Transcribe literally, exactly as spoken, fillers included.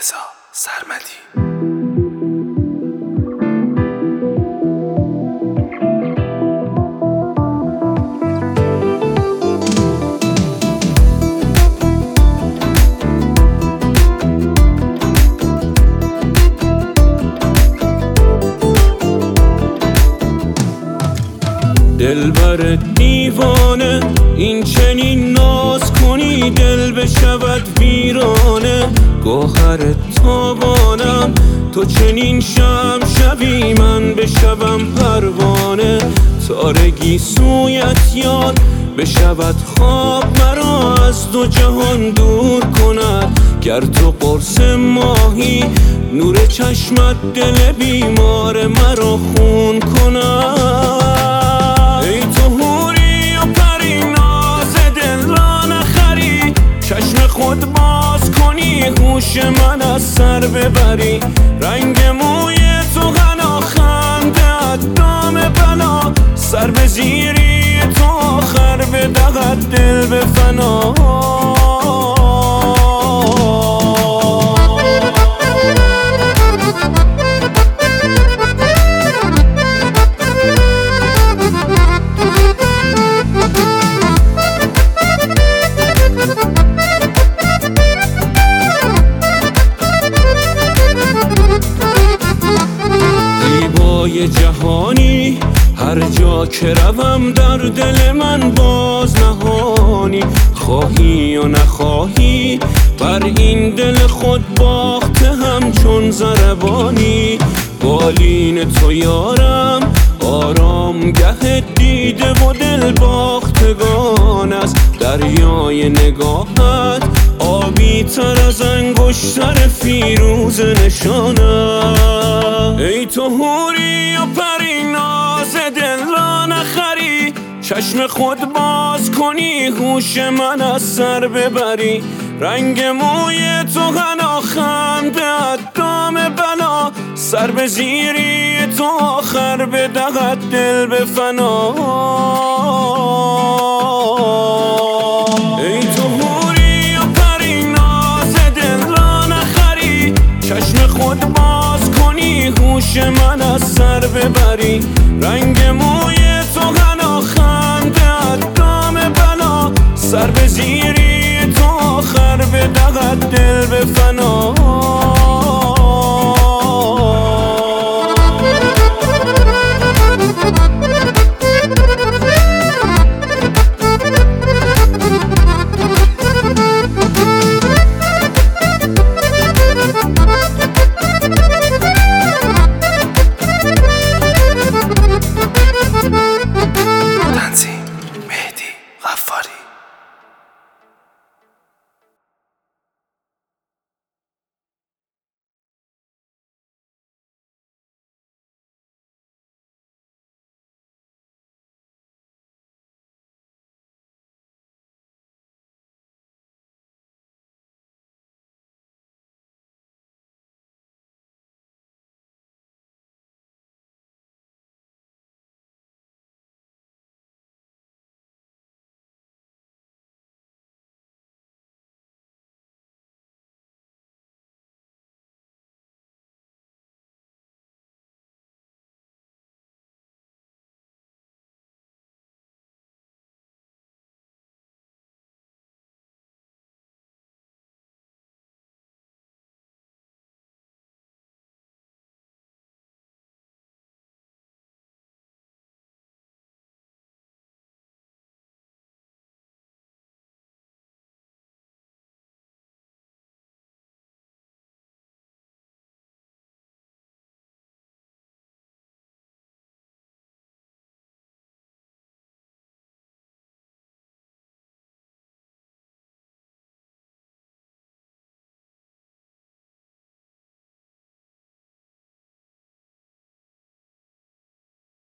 رضا سرمدی. دلبر دیوانه این چنین ناز کنی دل بشود ویرانه. گوهر تابانم تو چنین شم شوی من بشوم پروانه. تارگی سویت یاد بشود خواب مرا از دو جهان دور کند. گر تو قرص ماهی نور چشمت دل بیمار مرا خون کند. ای تو حوری و پری ناز دل را نخری. چشم خود باز کنی هوش من از سر ببری. رنگ موی تو غنا خنده دام بلا. سر به زیری تو آخر بدهد دل به فنا. زیبای جهانی هر جا که روم در دل من باز نهانی. خواهی یا نخواهی بر این دل خود باخته همچون ضربانی. بالین تو یارم آرامگه دیده و دل باختگان است. دریای نگاهت آبی تر از انگشتر فیروز نشانم. ای تو حوری و پری ناز دل را نخری. چشم خود باز کنی هوش من از سر ببری. رنگ موی تو غنا خنده دام بلا. سر به زیری تو آخر بدهد دل به فنا. ای تو حوری و پری ناز دل را نخری. چشم خود باز کنی هوش من از سر ببری. رنگ موی تو غنا خنده دام بلا. سر به زیری تو آخر بدهد دل به فنا.